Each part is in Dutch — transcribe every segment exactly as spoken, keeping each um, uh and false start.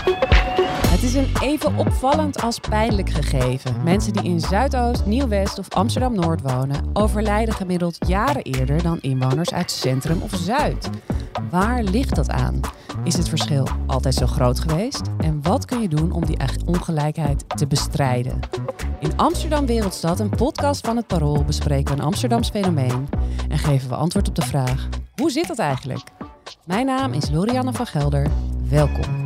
Het is een even opvallend als pijnlijk gegeven. Mensen die in Zuidoost, Nieuw-West of Amsterdam-Noord wonen, overlijden gemiddeld jaren eerder dan inwoners uit Centrum of Zuid. Waar ligt dat aan? Is het verschil altijd zo groot geweest? En wat kun je doen om die ongelijkheid te bestrijden? In Amsterdam Wereldstad, een podcast van het Parool, bespreken we een Amsterdams fenomeen en geven we antwoord op de vraag: hoe zit dat eigenlijk? Mijn naam is Lorianne van Gelder. Welkom.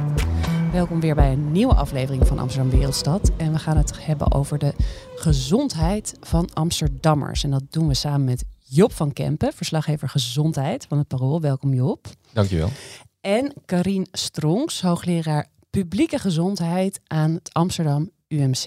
Welkom weer bij een nieuwe aflevering van Amsterdam Wereldstad. En we gaan het hebben over de gezondheid van Amsterdammers. En dat doen we samen met Job van Kempen, verslaggever gezondheid van het Parool. Welkom Job. Dankjewel. En Karien Stronks, hoogleraar publieke gezondheid aan het Amsterdam U M C.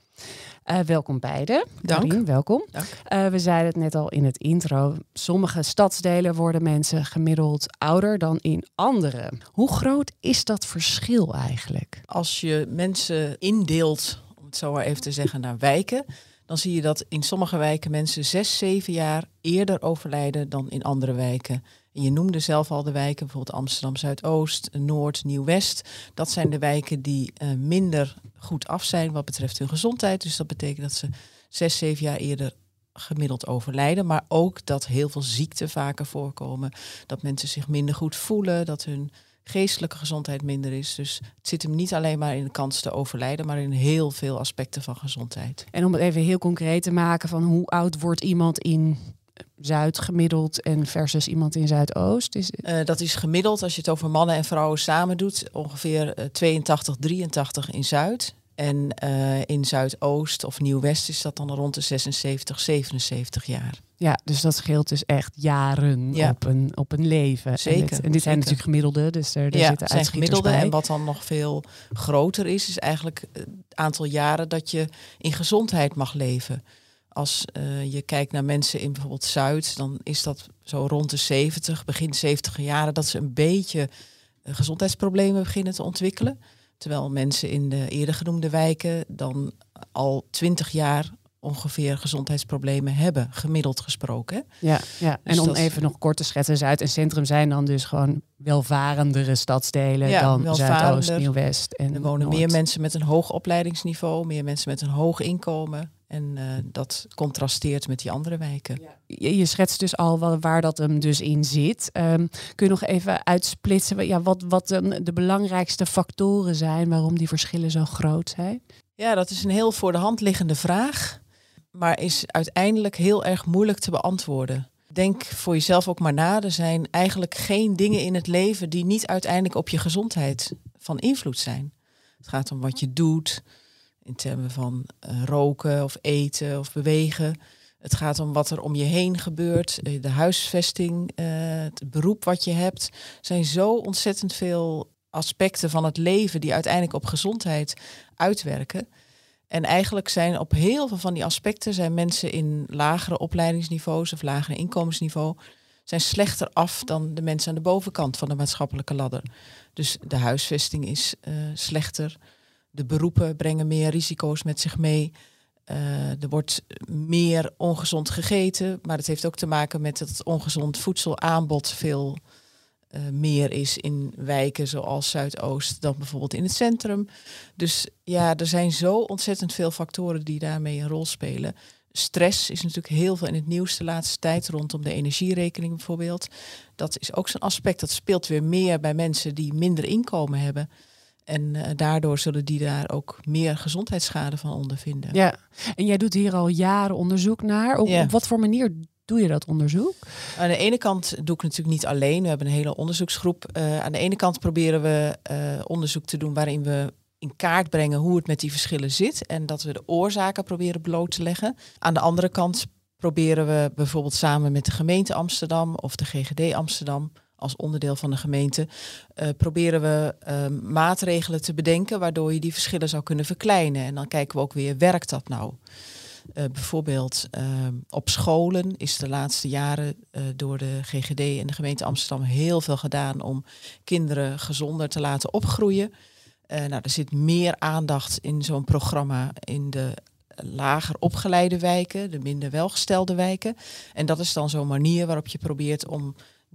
Uh, welkom beiden. Dank. Karien, welkom. Dank. Uh, we zeiden het net al in het intro. Sommige stadsdelen worden mensen gemiddeld ouder dan in andere. Hoe groot is dat verschil eigenlijk? Als je mensen indeelt, om het zo maar even te zeggen, naar wijken, dan zie je dat in sommige wijken mensen zes, zeven jaar eerder overlijden dan in andere wijken. En je noemde zelf al de wijken, bijvoorbeeld Amsterdam Zuidoost, Noord, Nieuw-West. Dat zijn de wijken die uh, minder goed af zijn wat betreft hun gezondheid. Dus dat betekent dat ze zes, zeven jaar eerder gemiddeld overlijden. Maar ook dat heel veel ziekten vaker voorkomen. Dat mensen zich minder goed voelen, dat hun geestelijke gezondheid minder is. Dus het zit hem niet alleen maar in de kans te overlijden, maar in heel veel aspecten van gezondheid. En om het even heel concreet te maken, van hoe oud wordt iemand in Zuid gemiddeld en versus iemand in Zuidoost? Is het... uh, dat is gemiddeld, als je het over mannen en vrouwen samen doet, ongeveer uh, tweeëntachtig, drieëntachtig in Zuid. En uh, in Zuidoost of Nieuw-West is dat dan rond de zesenzeventig, zevenenzeventig jaar. Ja, dus dat scheelt dus echt jaren ja. op, een, op een leven. Zeker. En, dit, en dit zijn natuurlijk gemiddelde, dus er, er ja, zitten zijn gemiddelde bij. En wat dan nog veel groter is, is eigenlijk het aantal jaren dat je in gezondheid mag leven. Als uh, je kijkt naar mensen in bijvoorbeeld Zuid, dan is dat zo rond de zeventig, begin zeventig jaren, dat ze een beetje uh, gezondheidsproblemen beginnen te ontwikkelen. Terwijl mensen in de eerder genoemde wijken dan al twintig jaar ongeveer gezondheidsproblemen hebben, gemiddeld gesproken. Ja, ja. Dus en om dat... even nog kort te schetsen, Zuid en Centrum zijn dan dus gewoon welvarendere stadsdelen ja, dan welvarender. Zuidoost, Nieuw-West en Er wonen Noord. meer mensen met een hoog opleidingsniveau, meer mensen met een hoog inkomen. En uh, dat contrasteert met die andere wijken. Ja. Je, je schetst dus al waar, waar dat hem dus in zit. Um, kun je nog even uitsplitsen ja, wat, wat de, de belangrijkste factoren zijn waarom die verschillen zo groot zijn? Ja, dat is een heel voor de hand liggende vraag, maar is uiteindelijk heel erg moeilijk te beantwoorden. Denk voor jezelf ook maar na. Er zijn eigenlijk geen dingen in het leven die niet uiteindelijk op je gezondheid van invloed zijn. Het gaat om wat je doet, in termen van uh, roken of eten of bewegen. Het gaat om wat er om je heen gebeurt, de huisvesting, uh, het beroep wat je hebt. Er zijn zo ontzettend veel aspecten van het leven die uiteindelijk op gezondheid uitwerken. En eigenlijk zijn op heel veel van die aspecten zijn mensen in lagere opleidingsniveaus of lagere inkomensniveau zijn slechter af dan de mensen aan de bovenkant van de maatschappelijke ladder. Dus de huisvesting is uh, slechter. De beroepen brengen meer risico's met zich mee. Uh, er wordt meer ongezond gegeten, maar het heeft ook te maken met dat het ongezond voedselaanbod veel uh, meer is in wijken zoals Zuidoost dan bijvoorbeeld in het centrum. Dus ja, er zijn zo ontzettend veel factoren die daarmee een rol spelen. Stress is natuurlijk heel veel in het nieuws de laatste tijd rondom de energierekening bijvoorbeeld. Dat is ook zo'n aspect, dat speelt weer meer bij mensen die minder inkomen hebben. En uh, daardoor zullen die daar ook meer gezondheidsschade van ondervinden. Ja, en jij doet hier al jaren onderzoek naar. Op, ja. op wat voor manier doe je dat onderzoek? Aan de ene kant doe ik natuurlijk niet alleen. We hebben een hele onderzoeksgroep. Uh, aan de ene kant proberen we uh, onderzoek te doen waarin we in kaart brengen hoe het met die verschillen zit. En dat we de oorzaken proberen bloot te leggen. Aan de andere kant proberen we bijvoorbeeld samen met de gemeente Amsterdam of de G G D Amsterdam als onderdeel van de gemeente, uh, proberen we uh, maatregelen te bedenken waardoor je die verschillen zou kunnen verkleinen. En dan kijken we ook weer, werkt dat nou? Uh, bijvoorbeeld uh, op scholen is de laatste jaren uh, door de G G D en de gemeente Amsterdam heel veel gedaan om kinderen gezonder te laten opgroeien. Uh, nou, er zit meer aandacht in zo'n programma in de lager opgeleide wijken, de minder welgestelde wijken. En dat is dan zo'n manier waarop je probeert om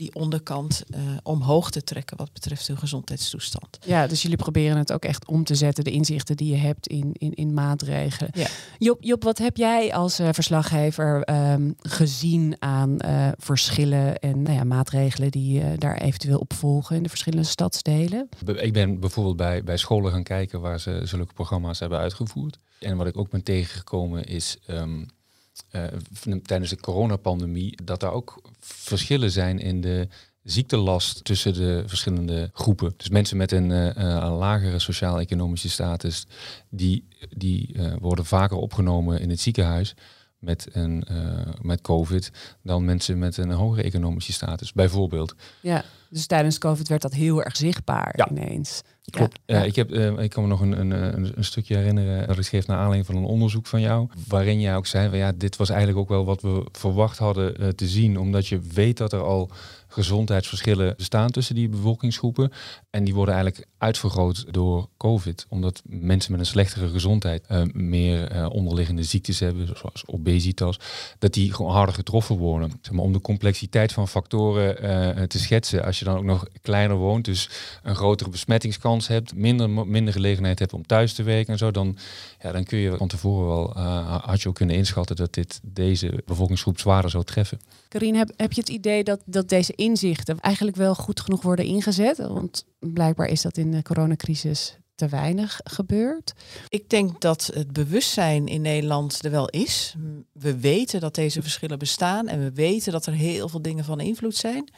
die onderkant uh, omhoog te trekken wat betreft hun gezondheidstoestand. Ja, dus jullie proberen het ook echt om te zetten, de inzichten die je hebt in, in, in maatregelen. Ja. Job, Job, wat heb jij als uh, verslaggever um, gezien aan uh, verschillen en nou ja, maatregelen die uh, daar eventueel op volgen in de verschillende stadsdelen? Ik ben bijvoorbeeld bij, bij scholen gaan kijken waar ze zulke programma's hebben uitgevoerd. En wat ik ook ben tegengekomen is Um, Uh, tijdens de coronapandemie, dat daar ook verschillen zijn in de ziektelast tussen de verschillende groepen. Dus mensen met een, uh, een lagere sociaal-economische status, die, die uh, worden vaker opgenomen in het ziekenhuis met, een, uh, met COVID dan mensen met een hogere economische status, bijvoorbeeld. Ja, dus tijdens COVID werd dat heel erg zichtbaar ja. ineens. Klopt. Ja, ja. Uh, ik, heb, uh, ik kan me nog een, een, een, een stukje herinneren dat ik schreef naar aanleiding van een onderzoek van jou, waarin jij ook zei, ja, dit was eigenlijk ook wel wat we verwacht hadden uh, te zien, omdat je weet dat er al gezondheidsverschillen bestaan tussen die bevolkingsgroepen. En die worden eigenlijk uitvergroot door COVID. Omdat mensen met een slechtere gezondheid uh, meer uh, onderliggende ziektes hebben, zoals obesitas, dat die gewoon harder getroffen worden. Zeg maar, om de complexiteit van factoren uh, te schetsen. Als je dan ook nog kleiner woont, dus een grotere besmettingskans hebt, minder, minder gelegenheid hebt om thuis te werken en zo, dan, ja, dan kun je van tevoren wel, uh, had je ook kunnen inschatten dat dit deze bevolkingsgroep zwaarder zou treffen. Karien, heb, heb je het idee dat, dat deze inzichten eigenlijk wel goed genoeg worden ingezet? Want blijkbaar is dat in de coronacrisis te weinig gebeurd. Ik denk dat het bewustzijn in Nederland er wel is. We weten dat deze verschillen bestaan en we weten dat er heel veel dingen van invloed zijn.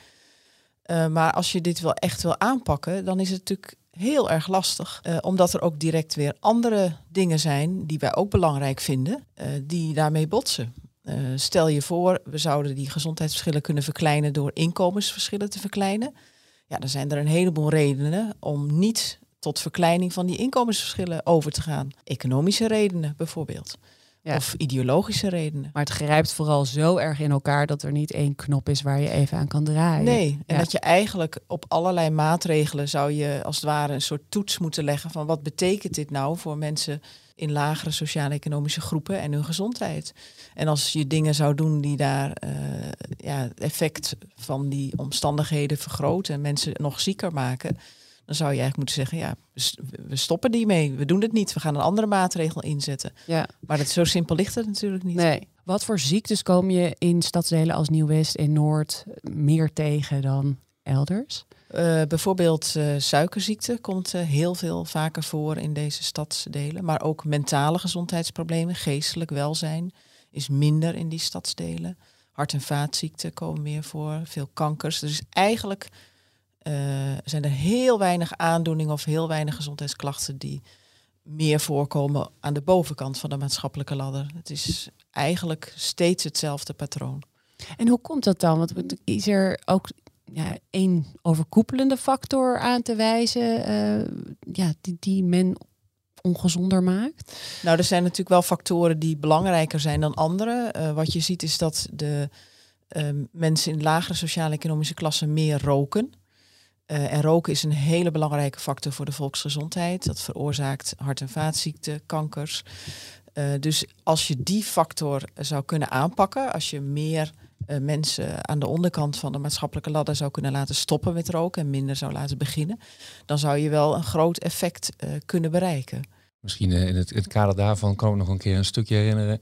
Uh, maar als je dit wel echt wil aanpakken, dan is het natuurlijk heel erg lastig. Uh, omdat er ook direct weer andere dingen zijn die wij ook belangrijk vinden, uh, die daarmee botsen. Uh, stel je voor, we zouden die gezondheidsverschillen kunnen verkleinen door inkomensverschillen te verkleinen. Ja, dan zijn er een heleboel redenen om niet tot verkleining van die inkomensverschillen over te gaan. Economische redenen bijvoorbeeld. Ja. Of ideologische redenen. Maar het grijpt vooral zo erg in elkaar dat er niet één knop is waar je even aan kan draaien. Nee, en ja. dat je eigenlijk op allerlei maatregelen zou je als het ware een soort toets moeten leggen van wat betekent dit nou voor mensen in lagere sociaal-economische groepen en hun gezondheid. En als je dingen zou doen die daar uh, ja, het effect van die omstandigheden vergroten en mensen nog zieker maken, dan zou je eigenlijk moeten zeggen, ja, we stoppen die mee. We doen het niet. We gaan een andere maatregel inzetten. Ja. Maar dat, zo simpel ligt het natuurlijk niet. Nee. Wat voor ziektes kom je in stadsdelen als Nieuw-West en Noord meer tegen dan elders? Uh, bijvoorbeeld uh, suikerziekte komt uh, heel veel vaker voor in deze stadsdelen. Maar ook mentale gezondheidsproblemen, geestelijk welzijn is minder in die stadsdelen. Hart- en vaatziekten komen meer voor, veel kankers. Dus eigenlijk uh, zijn er heel weinig aandoeningen of heel weinig gezondheidsklachten die meer voorkomen aan de bovenkant van de maatschappelijke ladder. Het is eigenlijk steeds hetzelfde patroon. En hoe komt dat dan? Want is er ook ja, één overkoepelende factor aan te wijzen uh, ja, die, die men ongezonder maakt? Nou, er zijn natuurlijk wel factoren die belangrijker zijn dan andere. Uh, wat je ziet is dat de uh, mensen in lagere sociaal-economische klassen meer roken. Uh, en roken is een hele belangrijke factor voor de volksgezondheid. Dat veroorzaakt hart- en vaatziekten, kankers. Uh, dus als je die factor zou kunnen aanpakken, als je meer uh, mensen aan de onderkant van de maatschappelijke ladder zou kunnen laten stoppen met roken en minder zou laten beginnen, dan zou je wel een groot effect uh, kunnen bereiken. Misschien uh, in het, het kader daarvan kan ik nog een keer een stukje herinneren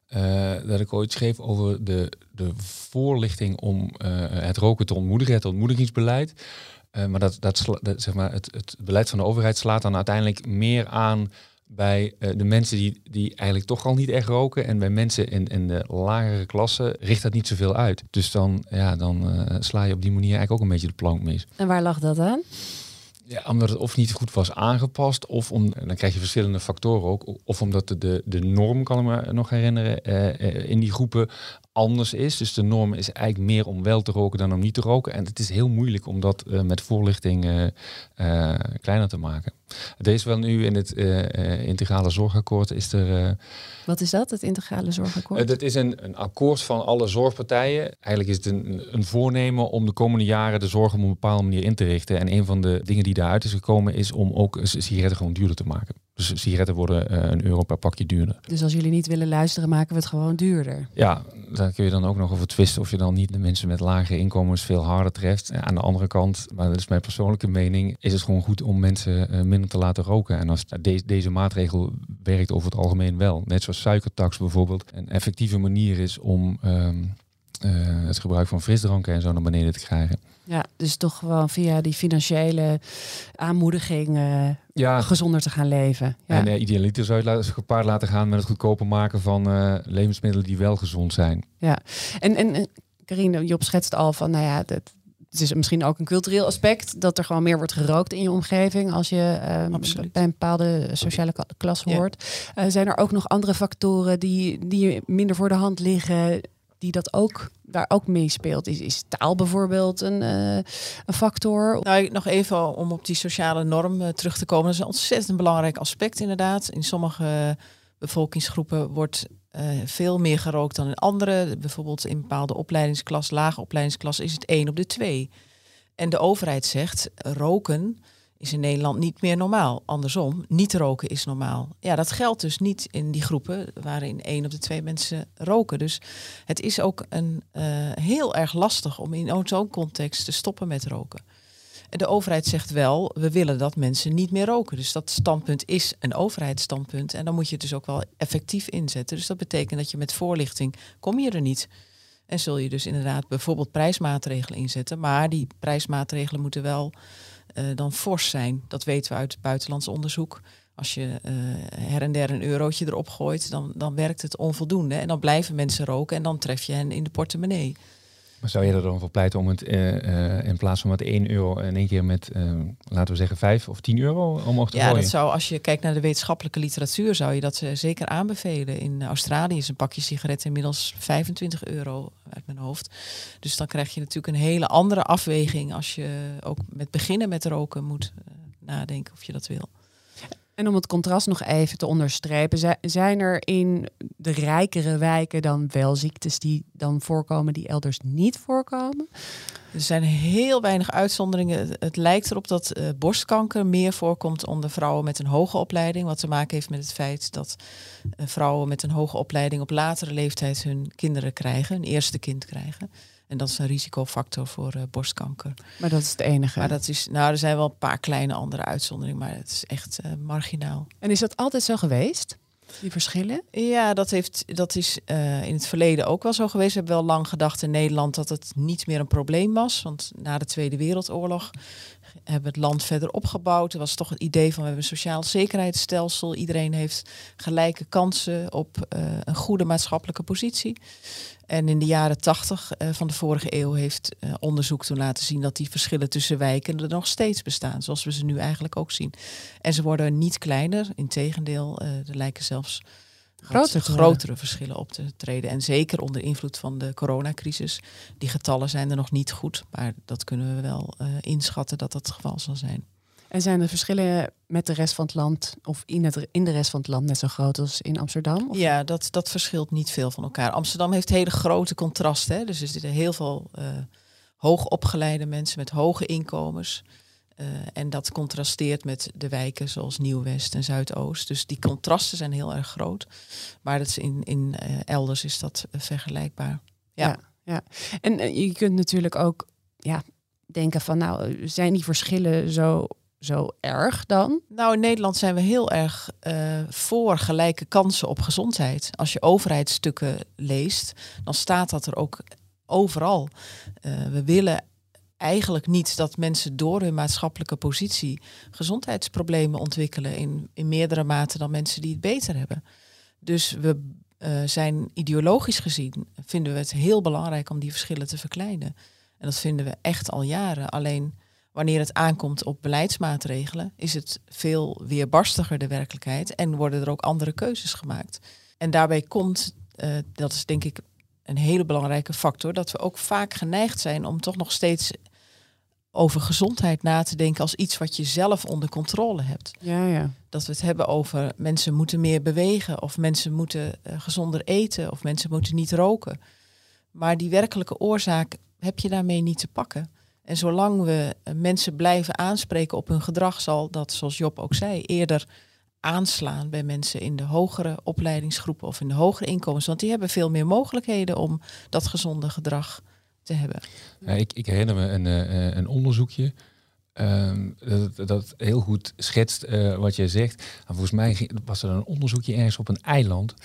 uh, dat ik ooit schreef over de, de voorlichting om uh, het roken te ontmoedigen, het ontmoedigingsbeleid. Uh, maar dat, dat, sla, dat zeg maar het, het beleid van de overheid slaat dan uiteindelijk meer aan bij uh, de mensen die, die eigenlijk toch al niet echt roken. En bij mensen in, in de lagere klasse richt dat niet zoveel uit. Dus dan, ja, dan uh, sla je op die manier eigenlijk ook een beetje de plank mis. En waar lag dat aan? Ja, omdat het of niet goed was aangepast, of om, dan krijg je verschillende factoren ook. Of omdat de, de, de norm, kan ik me nog herinneren, uh, in die groepen anders is. Dus de norm is eigenlijk meer om wel te roken dan om niet te roken. En het is heel moeilijk om dat uh, met voorlichting uh, uh, kleiner te maken. Er is wel nu in het uh, uh, integrale zorgakkoord is er... Uh, Wat is dat, het integrale zorgakkoord? Uh, dat is een, een akkoord van alle zorgpartijen. Eigenlijk is het een, een voornemen om de komende jaren de zorg op een bepaalde manier in te richten. En een van de dingen die daaruit is gekomen is om ook sigaretten gewoon duurder te maken. Dus sigaretten worden uh, een euro per pakje duurder. Dus als jullie niet willen luisteren, maken we het gewoon duurder. Ja, daar kun je dan ook nog over twisten of je dan niet de mensen met lagere inkomens veel harder treft. En aan de andere kant, maar dat is mijn persoonlijke mening, is het gewoon goed om mensen uh, minder te laten roken. En als de- deze maatregel werkt over het algemeen wel. Net zoals suikertax bijvoorbeeld een effectieve manier is om um, uh, het gebruik van frisdranken en zo naar beneden te krijgen. Ja, dus toch gewoon via die financiële aanmoediging uh, Ja. gezonder te gaan leven. Ja. En uh, idealiter zou je laten, gepaard laten gaan met het goedkoper maken van uh, levensmiddelen die wel gezond zijn. Ja, en, en Carine, Job schetst al van, nou ja, dat, het is misschien ook een cultureel aspect dat er gewoon meer wordt gerookt in je omgeving als je um, bij een bepaalde sociale klas hoort. Ja. Uh, zijn er ook nog andere factoren die, die minder voor de hand liggen, die dat ook daar ook meespeelt? Is, is taal bijvoorbeeld een, uh, een factor? Nou, nog even om op die sociale norm uh, terug te komen. Dat is een ontzettend belangrijk aspect inderdaad. In sommige bevolkingsgroepen wordt uh, veel meer gerookt dan in andere. Bijvoorbeeld in bepaalde opleidingsklas, lage opleidingsklas is het één op de twee. En de overheid zegt, roken is in Nederland niet meer normaal. Andersom, niet roken is normaal. Ja, dat geldt dus niet in die groepen waarin één op de twee mensen roken. Dus het is ook een, uh, heel erg lastig om in zo'n context te stoppen met roken. En de overheid zegt wel, we willen dat mensen niet meer roken. Dus dat standpunt is een overheidsstandpunt. En dan moet je het dus ook wel effectief inzetten. Dus dat betekent dat je met voorlichting kom je er niet. En zul je dus inderdaad bijvoorbeeld prijsmaatregelen inzetten. Maar die prijsmaatregelen moeten wel Uh, dan fors zijn. Dat weten we uit buitenlands onderzoek. Als je uh, her en der een eurotje erop gooit, dan, dan werkt het onvoldoende. En dan blijven mensen roken en dan tref je hen in de portemonnee. Maar zou je er dan voor pleiten om het uh, uh, in plaats van met één euro in één keer met, uh, laten we zeggen, vijf of tien euro omhoog te ja, gooien? Dat zou, als je kijkt naar de wetenschappelijke literatuur, zou je dat uh, zeker aanbevelen. In Australië is een pakje sigaretten inmiddels vijfentwintig euro uit mijn hoofd. Dus dan krijg je natuurlijk een hele andere afweging als je ook met beginnen met roken moet uh, nadenken of je dat wil. En om het contrast nog even te onderstrepen, zijn er in de rijkere wijken dan wel ziektes die dan voorkomen die elders niet voorkomen? Er zijn heel weinig uitzonderingen. Het lijkt erop dat uh, borstkanker meer voorkomt onder vrouwen met een hoge opleiding. Wat te maken heeft met het feit dat uh, vrouwen met een hoge opleiding op latere leeftijd hun kinderen krijgen, hun eerste kind krijgen. En dat is een risicofactor voor uh, borstkanker. Maar dat is het enige. Maar dat is, nou, er zijn wel een paar kleine andere uitzonderingen, maar het is echt uh, marginaal. En is dat altijd zo geweest? Die verschillen? Ja, dat, heeft, dat is uh, in het verleden ook wel zo geweest. We hebben wel lang gedacht in Nederland dat het niet meer een probleem was. Want na de Tweede Wereldoorlog hebben we het land verder opgebouwd. Er was toch het idee van we hebben een sociaal zekerheidsstelsel. Iedereen heeft gelijke kansen op uh, een goede maatschappelijke positie. En in de jaren tachtig uh, van de vorige eeuw heeft uh, onderzoek toen laten zien dat die verschillen tussen wijken er nog steeds bestaan. Zoals we ze nu eigenlijk ook zien. En ze worden niet kleiner. Integendeel, uh, er lijken zelfs Groter grotere verschillen op te treden. En zeker onder invloed van de coronacrisis. Die getallen zijn er nog niet goed. Maar dat kunnen we wel uh, inschatten dat dat het geval zal zijn. En zijn de verschillen met de rest van het land of in, het, in de rest van het land net zo groot als in Amsterdam? Of? Ja, dat, dat verschilt niet veel van elkaar. Amsterdam heeft hele grote contrasten. Hè? Dus er zitten heel veel uh, hoogopgeleide mensen met hoge inkomens. Uh, en dat contrasteert met de wijken zoals Nieuw-West en Zuidoost. Dus die contrasten zijn heel erg groot. Maar dat is in, in uh, elders is dat uh, vergelijkbaar. Ja. Ja, ja. En uh, je kunt natuurlijk ook ja, denken van nou, zijn die verschillen zo, zo erg dan? Nou, in Nederland zijn we heel erg uh, voor gelijke kansen op gezondheid. Als je overheidsstukken leest, dan staat dat er ook overal. Uh, we willen eigenlijk niet dat mensen door hun maatschappelijke positie gezondheidsproblemen ontwikkelen in, in meerdere mate dan mensen die het beter hebben. Dus we uh, zijn ideologisch gezien, vinden we het heel belangrijk om die verschillen te verkleinen. En dat vinden we echt al jaren. Alleen wanneer het aankomt op beleidsmaatregelen, is het veel weerbarstiger de werkelijkheid en worden er ook andere keuzes gemaakt. En daarbij komt, uh, dat is denk ik een hele belangrijke factor, dat we ook vaak geneigd zijn om toch nog steeds over gezondheid na te denken als iets wat je zelf onder controle hebt. Ja, ja. Dat we het hebben over mensen moeten meer bewegen of mensen moeten uh, gezonder eten of mensen moeten niet roken. Maar die werkelijke oorzaak heb je daarmee niet te pakken. En zolang we uh, mensen blijven aanspreken op hun gedrag, zal dat, zoals Job ook zei, eerder aanslaan bij mensen in de hogere opleidingsgroepen of in de hogere inkomens. Want die hebben veel meer mogelijkheden om dat gezonde gedrag te hebben. Ja, ik, ik herinner me een, uh, een onderzoekje um, dat, dat heel goed schetst uh, wat jij zegt. En volgens mij was er een onderzoekje ergens op een eiland.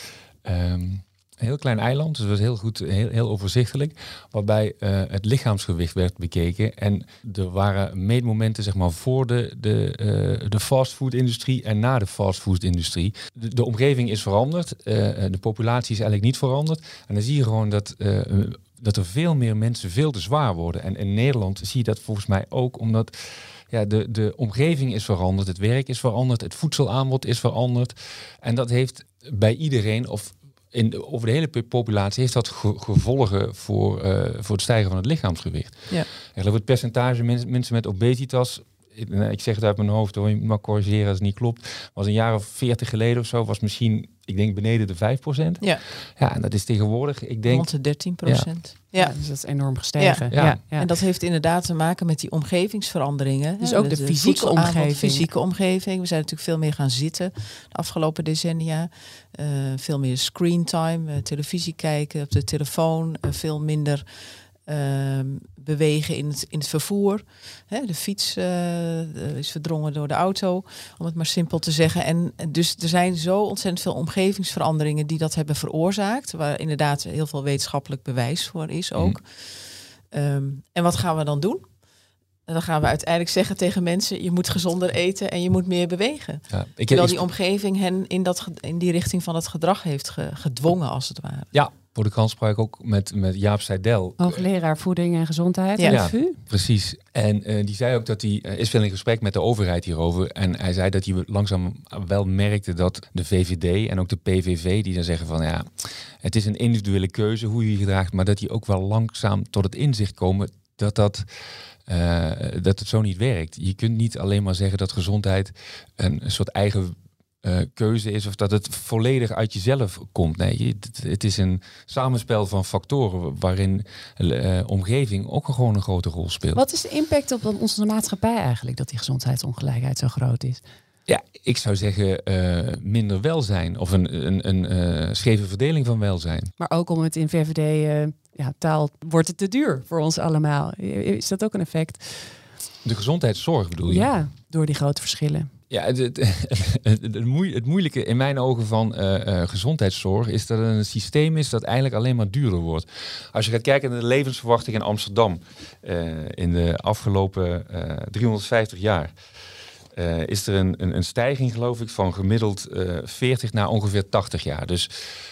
Um, Een heel klein eiland, dus dat was heel goed, heel, heel overzichtelijk. Waarbij uh, het lichaamsgewicht werd bekeken. En er waren meetmomenten zeg maar, voor de, de, uh, de fastfood-industrie en na de fastfood-industrie. De, de omgeving is veranderd. Uh, de populatie is eigenlijk niet veranderd. En dan zie je gewoon dat, uh, dat er veel meer mensen veel te zwaar worden. En in Nederland zie je dat volgens mij ook omdat ja, de, de omgeving is veranderd. Het werk is veranderd. Het voedselaanbod is veranderd. En dat heeft bij iedereen, of In, over de hele populatie heeft dat ge- gevolgen voor, uh, voor het stijgen van het lichaamsgewicht. Ja. Ik geloof het percentage mens, mensen met obesitas, ik, ik zeg het uit mijn hoofd hoor, je mag corrigeren als het niet klopt, was een jaar of veertig geleden of zo, was misschien, ik denk beneden de vijf procent. Ja. Ja, en dat is tegenwoordig, ik denk rond de dertien procent. Ja. Ja. Ja, dus dat is enorm gestegen. Ja. Ja. Ja, ja. En dat heeft inderdaad te maken met die omgevingsveranderingen. Dus hè, ook de fysieke voedselaanbod, omgeving. fysieke omgeving. We zijn natuurlijk veel meer gaan zitten de afgelopen decennia. Uh, veel meer screen time, uh, televisie kijken op de telefoon. Uh, veel minder uh, bewegen in het, in het vervoer. Hè, de fiets uh, is verdrongen door de auto, om het maar simpel te zeggen. En dus er zijn zo ontzettend veel omgevingsveranderingen die dat hebben veroorzaakt. Waar inderdaad heel veel wetenschappelijk bewijs voor is ook. Mm. Um, en wat gaan we dan doen? En dan gaan we uiteindelijk zeggen tegen mensen, je moet gezonder eten en je moet meer bewegen. Ja, ik, Terwijl die omgeving hen in, dat, in die richting van het gedrag heeft ge, gedwongen, als het ware. Ja, voor de krant sprak ik ook met, met Jaap Seidel. Hoogleraar voeding en gezondheid aan ja, de V U. Precies. En uh, die zei ook dat hij uh, is veel in gesprek met de overheid hierover. En hij zei dat hij langzaam wel merkte dat de V V D en ook de P V V, die dan zeggen van ja, het is een individuele keuze hoe je je gedraagt, maar dat die ook wel langzaam tot het inzicht komen dat dat Uh, dat het zo niet werkt. Je kunt niet alleen maar zeggen dat gezondheid een, een soort eigen uh, keuze is of dat het volledig uit jezelf komt. Nee, het, het is een samenspel van factoren waarin uh, omgeving ook gewoon een grote rol speelt. Wat is de impact op onze maatschappij eigenlijk dat die gezondheidsongelijkheid zo groot is? Ja, ik zou zeggen uh, minder welzijn of een, een, een uh, scheve verdeling van welzijn. Maar ook om het in V V D uh, ja, taal wordt het te duur voor ons allemaal. Is dat ook een effect? De gezondheidszorg bedoel je? Ja, door die grote verschillen. Ja, het, het, het, het, moe, het moeilijke in mijn ogen van uh, uh, gezondheidszorg is dat het een systeem is dat eigenlijk alleen maar duurder wordt. Als je gaat kijken naar de levensverwachting in Amsterdam uh, in de afgelopen uh, driehonderdvijftig jaar. Uh, is er een, een, een stijging, geloof ik, van gemiddeld uh, veertig naar ongeveer tachtig jaar. Dus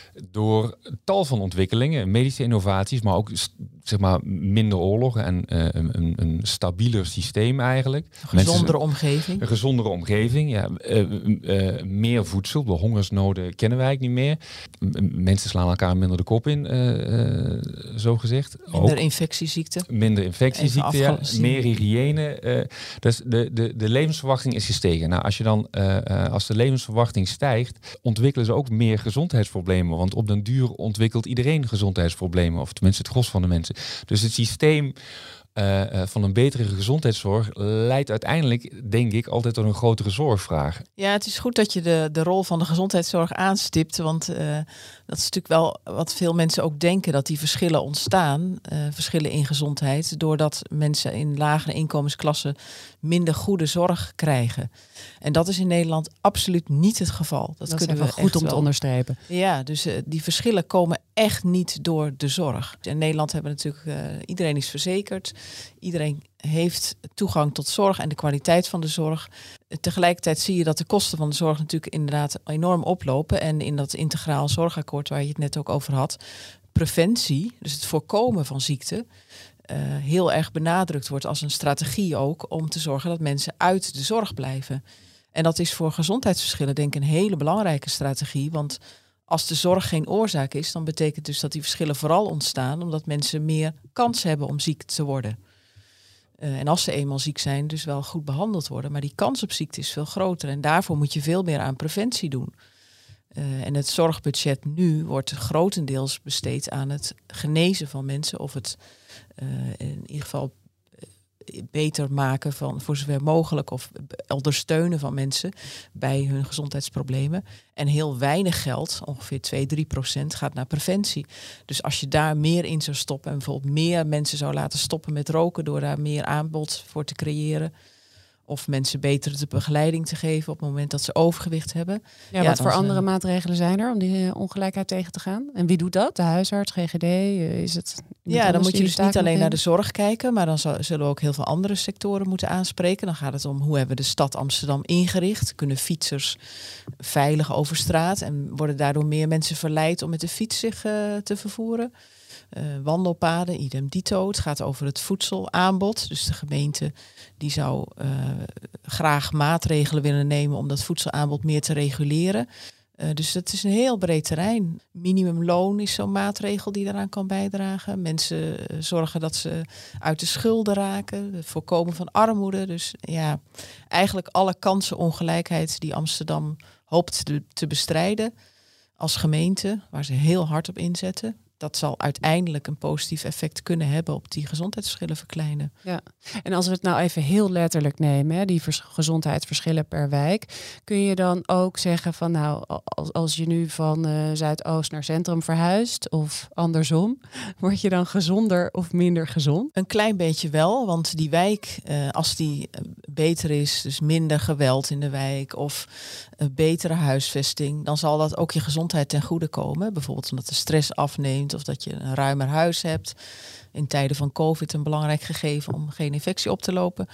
door tal van ontwikkelingen, medische innovaties, maar ook zeg maar, minder oorlogen en uh, een, een stabieler systeem eigenlijk. Een gezondere omgeving. Een gezondere omgeving, ja. Uh, uh, meer voedsel, de hongersnoden kennen wij eigenlijk niet meer. M- mensen slaan elkaar minder de kop in, uh, uh, zo gezegd. Minder ook infectieziekten. Minder infectieziekten, ja. Meer hygiëne. Uh, dus de, de, de levensverwachting is gestegen. Nou, als je dan, uh, uh, als de levensverwachting stijgt, ontwikkelen ze ook meer gezondheidsproblemen. Want op den duur ontwikkelt iedereen gezondheidsproblemen. Of tenminste het gros van de mensen. Dus het systeem uh, uh, van een betere gezondheidszorg leidt uiteindelijk, denk ik, altijd tot een grotere zorgvraag. Ja, het is goed dat je de, de rol van de gezondheidszorg aanstipt. Want uh, dat is natuurlijk wel wat veel mensen ook denken. Dat die verschillen ontstaan. Uh, verschillen in gezondheid. Doordat mensen in lagere inkomensklassen minder goede zorg krijgen. En dat is in Nederland absoluut niet het geval. Dat, dat kunnen is we goed om wel te onderstrepen. Ja, dus uh, die verschillen komen echt niet door de zorg. In Nederland hebben we natuurlijk, uh, iedereen is verzekerd. Iedereen heeft toegang tot zorg en de kwaliteit van de zorg. Tegelijkertijd zie je dat de kosten van de zorg natuurlijk inderdaad enorm oplopen. En in dat integraal zorgakkoord waar je het net ook over had, preventie, dus het voorkomen van ziekte, Uh, heel erg benadrukt wordt als een strategie ook om te zorgen dat mensen uit de zorg blijven. En dat is voor gezondheidsverschillen denk ik een hele belangrijke strategie. Want als de zorg geen oorzaak is, dan betekent dus dat die verschillen vooral ontstaan omdat mensen meer kans hebben om ziek te worden. Uh, en als ze eenmaal ziek zijn, dus wel goed behandeld worden. Maar die kans op ziekte is veel groter. En daarvoor moet je veel meer aan preventie doen. Uh, en het zorgbudget nu wordt grotendeels besteed aan het genezen van mensen of het Uh, in ieder geval uh, beter maken van voor zover mogelijk of ondersteunen van mensen bij hun gezondheidsproblemen. En heel weinig geld, ongeveer twee, drie procent, gaat naar preventie. Dus als je daar meer in zou stoppen en bijvoorbeeld meer mensen zou laten stoppen met roken door daar meer aanbod voor te creëren. Of mensen beter de begeleiding te geven op het moment dat ze overgewicht hebben. Ja, ja wat voor ze... andere maatregelen zijn er om die uh, ongelijkheid tegen te gaan? En wie doet dat? De huisarts, G G D? Uh, is het ja, dan moet je dus niet alleen naar de zorg kijken, maar dan zal, zullen we ook heel veel andere sectoren moeten aanspreken. Dan gaat het om hoe hebben we de stad Amsterdam ingericht? Kunnen fietsers veilig over straat en worden daardoor meer mensen verleid om met de fiets zich uh, te vervoeren? Uh, wandelpaden, idem dito. Het gaat over het voedselaanbod. Dus de gemeente die zou uh, graag maatregelen willen nemen om dat voedselaanbod meer te reguleren. Uh, dus dat is een heel breed terrein. Minimumloon is zo'n maatregel die daaraan kan bijdragen. Mensen uh, zorgen dat ze uit de schulden raken. Het voorkomen van armoede. Dus ja, eigenlijk alle kansenongelijkheid die Amsterdam hoopt te, te bestrijden als gemeente, waar ze heel hard op inzetten. Dat zal uiteindelijk een positief effect kunnen hebben op die gezondheidsverschillen verkleinen. Ja. En als we het nou even heel letterlijk nemen, hè, die vers- gezondheidsverschillen per wijk, kun je dan ook zeggen van nou, als, als je nu van uh, Zuidoost naar Centrum verhuist of andersom, word je dan gezonder of minder gezond? Een klein beetje wel, want die wijk, uh, als die uh, beter is, dus minder geweld in de wijk of een betere huisvesting, dan zal dat ook je gezondheid ten goede komen. Bijvoorbeeld omdat de stress afneemt of dat je een ruimer huis hebt. In tijden van COVID een belangrijk gegeven om geen infectie op te lopen.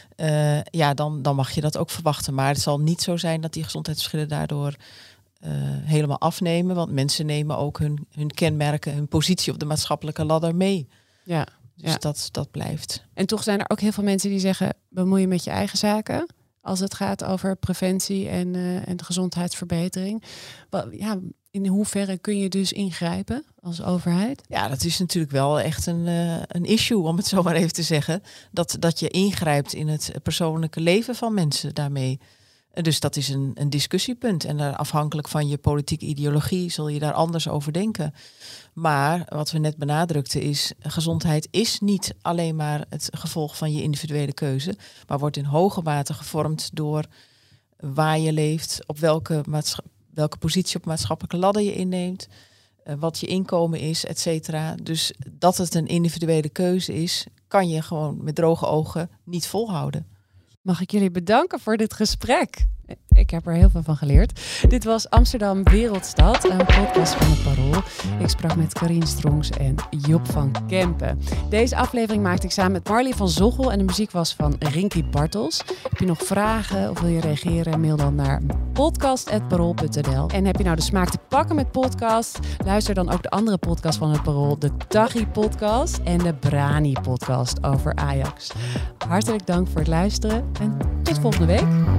Uh, ja, dan, dan mag je dat ook verwachten. Maar het zal niet zo zijn dat die gezondheidsverschillen daardoor uh, helemaal afnemen. Want mensen nemen ook hun, hun kenmerken, hun positie op de maatschappelijke ladder mee. Ja, dus ja. dat, dat blijft. En toch zijn er ook heel veel mensen die zeggen, bemoei je met je eigen zaken als het gaat over preventie en, uh, en gezondheidsverbetering. Well, ja, in hoeverre kun je dus ingrijpen als overheid? Ja, dat is natuurlijk wel echt een, uh, een issue, om het zo maar even te zeggen. Dat, dat je ingrijpt in het persoonlijke leven van mensen daarmee. Dus dat is een, een discussiepunt. En daar, afhankelijk van je politieke ideologie zul je daar anders over denken. Maar wat we net benadrukten is, gezondheid is niet alleen maar het gevolg van je individuele keuze, maar wordt in hoge mate gevormd door waar je leeft, op welke, maatscha- welke positie op maatschappelijke ladder je inneemt, uh, wat je inkomen is, et cetera. Dus dat het een individuele keuze is, kan je gewoon met droge ogen niet volhouden. Mag ik jullie bedanken voor dit gesprek. Ik heb er heel veel van geleerd. Dit was Amsterdam Wereldstad, een podcast van het Parool. Ik sprak met Carien Strongs en Job van Kempen. Deze aflevering maakte ik samen met Marley van Zochel en de muziek was van Rinky Bartels. Heb je nog vragen of wil je reageren? Mail dan naar podcast apenstaartje parool punt n l. En heb je nou de smaak te pakken met podcast? Luister dan ook de andere podcast van het Parool, de Taghi podcast en de Brani podcast over Ajax. Hartelijk dank voor het luisteren en tot volgende week.